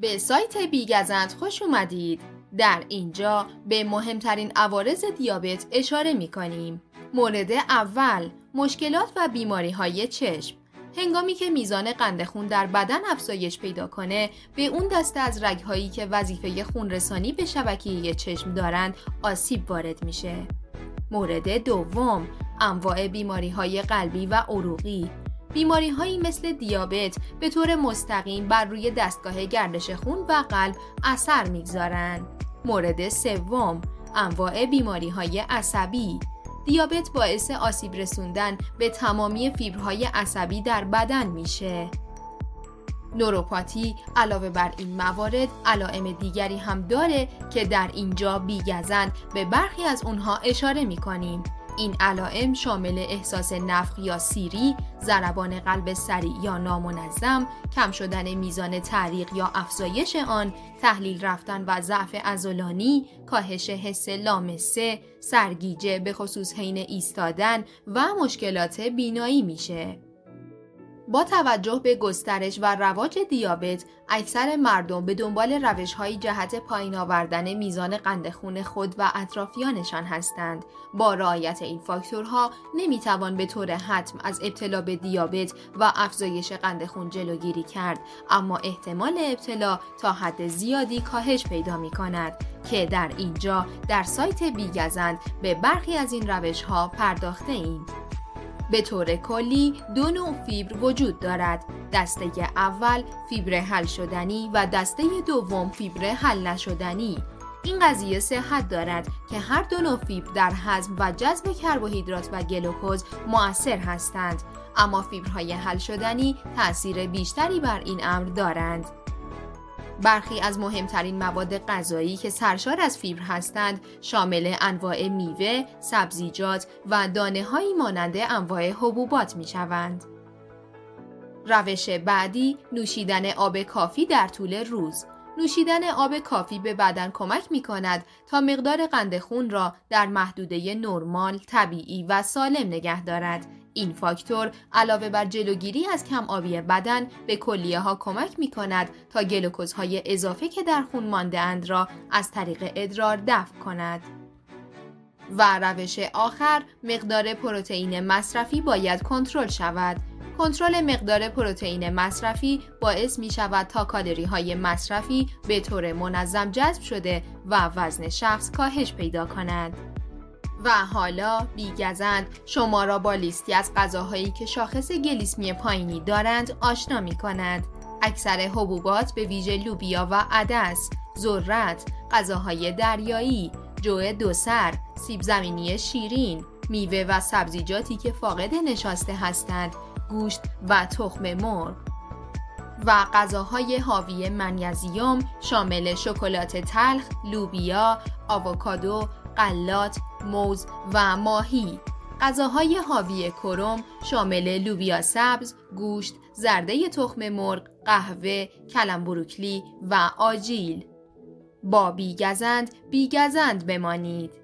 به سایت بیگزند خوش اومدید. در اینجا به مهمترین عوارض دیابت اشاره می‌کنیم. مورد اول، مشکلات و بیماری‌های چشم. هنگامی که میزان قند خون در بدن افزایش پیدا کنه، به اون دسته از رگ‌هایی که وظیفه خونرسانی به شبکیه چشم دارند آسیب وارد میشه. مورد دوم، انواع بیماری‌های قلبی و عروقی. بیماری‌هایی مثل دیابت به طور مستقیم بر روی دستگاه گردش خون و قلب اثر می‌گذارند. مورد سوم، انواع بیماری‌های عصبی. دیابت باعث آسیب رسوندن به تمامی فیبرهای عصبی در بدن میشه. نوروپاتی علاوه بر این موارد علائم دیگری هم داره که در اینجا بیگزند به برخی از اونها اشاره می‌کنیم. این علائم شامل احساس نفخ یا سیری، ضربان قلب سریع یا نامنظم، کم شدن میزان تعریق یا افزایش آن، تحلیل رفتن و ضعف عضلانی، کاهش حس لامسه، سرگیجه به خصوص حین ایستادن و مشکلات بینایی میشه. با توجه به گسترش و رواج دیابت، اکثر مردم به دنبال روش‌های جهت پایین آوردن میزان قند خون خود و اطرافیانشان هستند. با رعایت این فاکتورها نمیتوان به طور حتم از ابتلا به دیابت و افزایش قند خون جلوگیری کرد، اما احتمال ابتلا تا حد زیادی کاهش پیدا می‌کند که در اینجا در سایت بیگزند به برخی از این روش‌ها پرداخته ایم. به طور کلی دو نوع فیبر وجود دارد. دسته اول فیبر حل شدنی و دسته دوم فیبر حل نشدنی. این قضیه صحت دارد که هر دو نوع فیبر در هضم و جذب کربوهیدرات و گلوکوز مؤثر هستند، اما فیبرهای حل شدنی تأثیر بیشتری بر این امر دارند. برخی از مهمترین مواد غذایی که سرشار از فیبر هستند شامل انواع میوه، سبزیجات و دانه‌هایی مانند انواع حبوبات می‌شوند. روش بعدی، نوشیدن آب کافی در طول روز. نوشیدن آب کافی به بدن کمک می‌کند تا مقدار قند خون را در محدوده نرمال، طبیعی و سالم نگه دارد. این فاکتور علاوه بر جلوگیری از کم آبی بدن به کلیه‌ها کمک می‌کند تا گلوکوزهای اضافه که در خون مانده‌اند را از طریق ادرار دفع کند. و روش آخر، مقدار پروتئین مصرفی باید کنترل شود. کنترل مقدار پروتئین مصرفی باعث می شود تا کالری‌های مصرفی به طور منظم جذب شده و وزن شخص کاهش پیدا کند. و حالا بیگزند شما را با لیستی از غذاهایی که شاخص گلیسمی پایینی دارند آشنا می کند. اکثر حبوبات به ویژه لوبیا و عدس، ذرت، غذاهای دریایی، جو دوسر، سیب زمینی شیرین، میوه و سبزیجاتی که فاقد نشاسته هستند، گوشت و تخم مرغ و غذاهای حاوی منیزیم شامل شکلات تلخ، لوبیا، آووکادو، غلات، موز و ماهی. غذاهای حاوی کرم شامل لوبیا سبز، گوشت، زرده تخم مرغ، قهوه، کلم بروکلی و آجیل. با بیگزند بمانید.